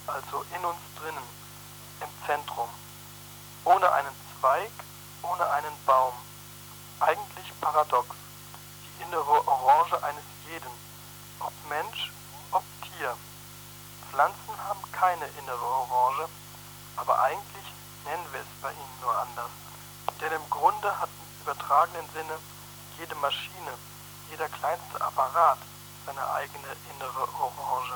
also in uns drinnen, im Zentrum. Ohne einen Zweig, ohne einen Baum. Eigentlich paradox. Die innere Orange eines jeden, ob Mensch, ob Tier. Pflanzen haben keine innere Orange, aber eigentlich nennen wir es bei ihnen nur anders. Denn im Grunde hat im übertragenen Sinne jede Maschine, jeder kleinste Apparat seine eigene innere Orange.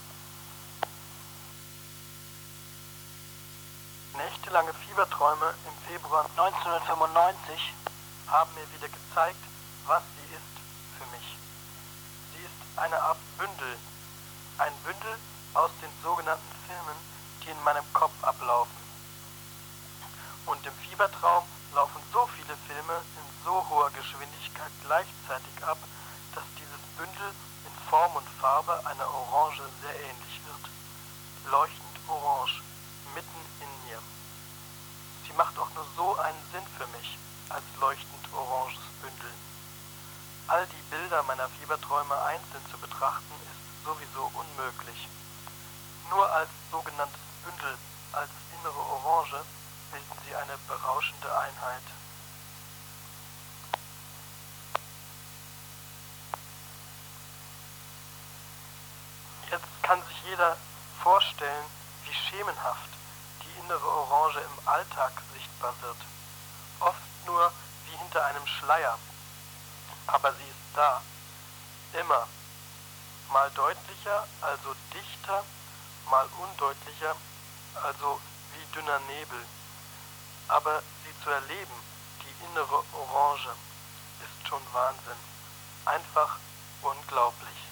Nächtelange Fieberträume im Februar 1995 haben mir wieder gezeigt, was sie ist für mich. Sie ist eine Art Bündel, ein Bündel aus den sogenannten Filmen, die in meinem Kopf ablaufen. Und im Fiebertraum laufen so viele Filme in so hoher Geschwindigkeit gleichzeitig ab, dass dieses Bündel in Form und Farbe einer Orange sehr ähnlich wird. Leuchtend orange, mitten in mir. Sie macht auch nur so einen Sinn für mich, als leuchtend oranges Bündel. All die Bilder meiner Fieberträume einzeln zu betrachten, ist sowieso unmöglich. Nur als sogenanntes Bündel, als innere Orange, bilden sie eine berauschende Einheit. Jetzt kann sich jeder vorstellen, wie schemenhaft die innere Orange im Alltag sichtbar wird. Oft nur wie hinter einem Schleier. Aber sie ist da. Immer. Mal deutlicher, also dichter, mal undeutlicher, also wie dünner Nebel. Aber sie zu erleben, die innere Orange, ist schon Wahnsinn. Einfach unglaublich.